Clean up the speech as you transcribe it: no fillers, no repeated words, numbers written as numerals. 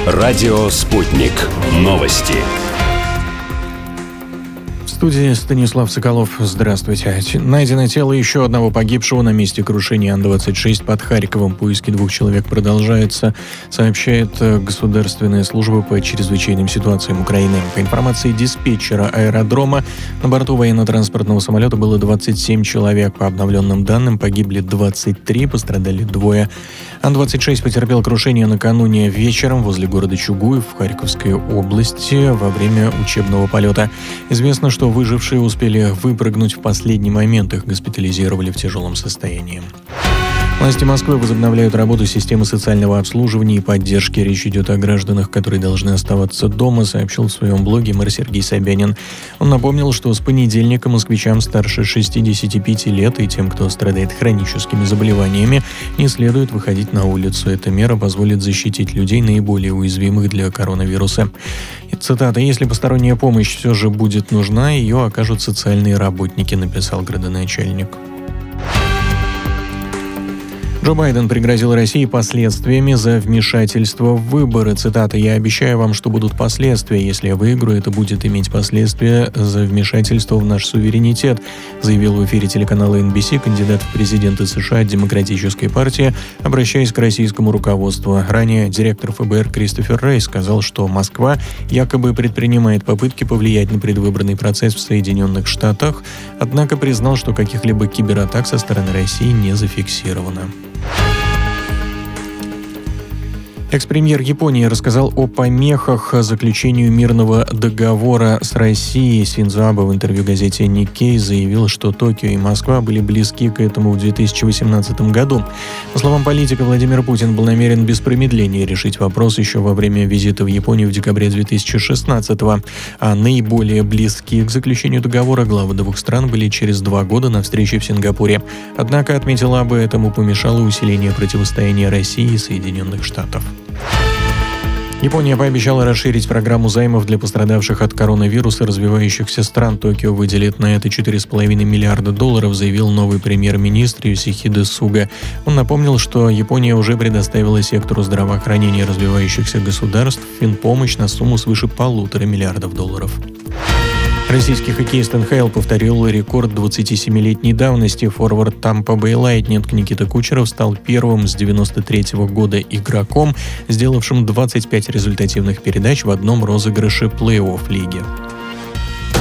Радио «Спутник». Новости. В студии Станислав Соколов. Здравствуйте. Найдено тело еще одного погибшего на месте крушения Ан-26 под Харьковом. Поиски 2 человек продолжаются, сообщает Государственная служба по чрезвычайным ситуациям Украины. По информации диспетчера аэродрома, на борту военно-транспортного самолета было 27 человек. По обновленным данным, погибли 23, пострадали 2. Ан-26 потерпел крушение накануне вечером возле города Чугуев в Харьковской области во время учебного полета. Известно, что выжившие успели выпрыгнуть в последний момент, их госпитализировали в тяжелом состоянии. Власти Москвы возобновляют работу системы социального обслуживания и поддержки. Речь идет о гражданах, которые должны оставаться дома, сообщил в своем блоге мэр Сергей Собянин. Он напомнил, что с понедельника москвичам старше 65 лет и тем, кто страдает хроническими заболеваниями, не следует выходить на улицу. Эта мера позволит защитить людей, наиболее уязвимых для коронавируса. И цитата: «Если посторонняя помощь все же будет нужна, ее окажут социальные работники», написал градоначальник. Джо Байден пригрозил России последствиями за вмешательство в выборы. Цитата: «Я обещаю вам, что будут последствия. Если я выиграю, это будет иметь последствия за вмешательство в наш суверенитет», заявил в эфире телеканала NBC кандидат в президенты США от Демократической партии, обращаясь к российскому руководству. Ранее директор ФБР Кристофер Рэй сказал, что Москва якобы предпринимает попытки повлиять на предвыборный процесс в Соединенных Штатах, однако признал, что каких-либо кибератак со стороны России не зафиксировано. Экс-премьер Японии рассказал о помехах заключению мирного договора с Россией. Синдзо Абе в интервью газете Nikkei заявил, что Токио и Москва были близки к этому в 2018 году. По словам политика, Владимир Путин был намерен без промедления решить вопрос еще во время визита в Японию в декабре 2016-го. А наиболее близки к заключению договора главы 2 стран были через 2 года на встрече в Сингапуре. Однако, отметил Абе, этому помешало усиление противостояния России и Соединенных Штатов. Япония пообещала расширить программу займов для пострадавших от коронавируса развивающихся стран. Токио выделит на это $4,5 миллиарда, заявил новый премьер-министр Йосихиде Суга. Он напомнил, что Япония уже предоставила сектору здравоохранения развивающихся государств финпомощь на сумму свыше $1,5 миллиарда. Российский хоккеист НХЛ повторил рекорд 27-летней давности. Форвард Тампа Бэй Лайтнинг Никита Кучеров стал первым с 1993 года игроком, сделавшим 25 результативных передач в одном розыгрыше плей-офф лиги.